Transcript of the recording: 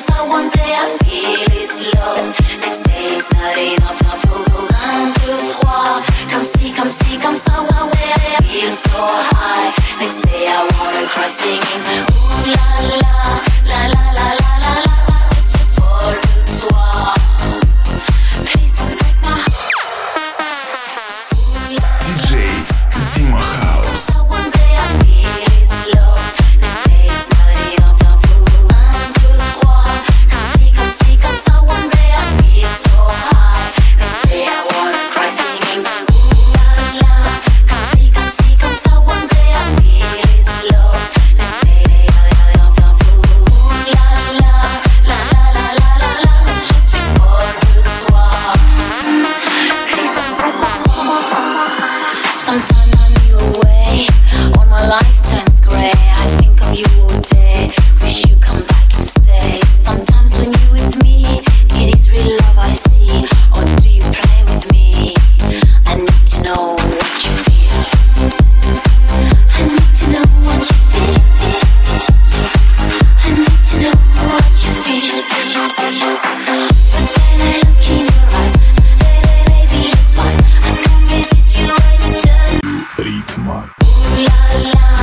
ça. One day I feel it's love, next day it's not enough. Now go 1, 2, 3, comme si, comme ça. One day I feel so high, next day I wanna cry singing. Ooh la la, la la la la la la. Just swallow le soir. Please don't break my heart. DJ Дима Хаус. One day I feel it's love, next day it's not enough. Now go 1, 2, 3, comme si, comme ça. One day I feel so high, next day I wanna cry singing. Ooh la la, comme si, comme ça. One day I feel it's love, next day I don't feel. Ooh la la, la la la la la la. Je suis folle de toi. Sometimes I'm your way, all my life turns grey. I think of you all day, wish you come back and stay. Sometimes when you're with me, it is real love I see. Or do you play with me? I need to know what you feel. I need to know what you feel. I need to know what you feel. But then I look in your eyes, baby, you smile. I can't resist you when you turn. Ритма. Ooh la la.